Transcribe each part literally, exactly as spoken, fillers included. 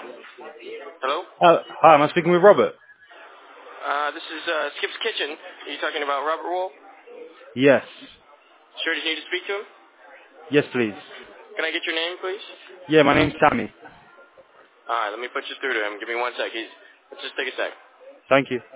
Hello? Uh, hi, am I speaking with Robert? Uh, this is uh, Skip's Kitchen. Are you talking about Robert Wool? Yes. Sure, do you need to speak to him? Yes, please. Can I get your name, please? Yeah, my name's Sammy. All right, let me put you through to him. Give me one sec. He's, let's just take a sec. Thank you.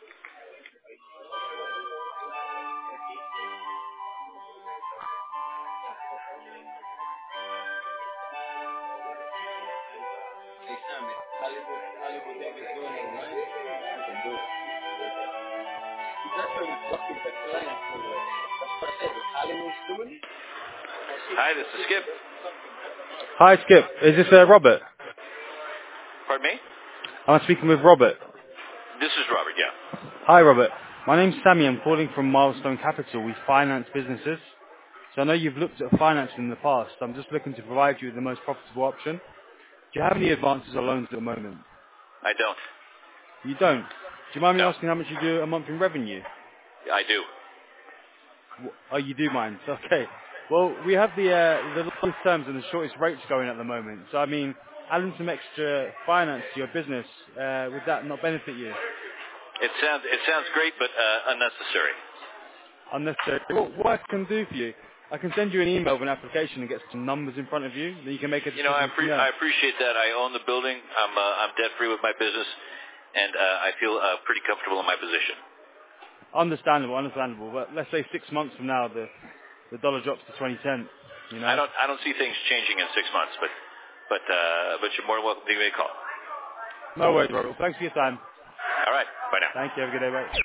Hi, this is Skip. Hi, Skip. Is this uh, Robert? Pardon me? Am I speaking with Robert? This is Robert, yeah. Hi, Robert. My name's Sammy. I'm calling from Milestone Capital. We finance businesses. So I know you've looked at financing in the past. I'm just looking to provide you with the most profitable option. Do you have any advances or loans at the moment? I don't. You don't. Do you mind me No, asking how much you do a month in revenue? I do. W- Oh, you do mind. Okay. Well, we have the uh, the longest terms and the shortest rates going at the moment. So, I mean, adding some extra finance to your business, uh, would that not benefit you? It sounds it sounds great, but uh, unnecessary. Unnecessary. What, what I can do for you, I can send you an email with an application and get some numbers in front of you. Then you can make a You know, I, decision from appre- I there. appreciate that. I own the building. I'm uh, I'm debt free with my business, and uh, I feel uh, pretty comfortable in my position. Understandable, understandable. But let's say six months from now, the the dollar drops to twenty cents. You I know. don't I don't see things changing in six months, but but uh, but you're more than welcome to give me a call. No worries, Robert. Thanks for your time. All right, bye now. Thank you. Have a good day, mate.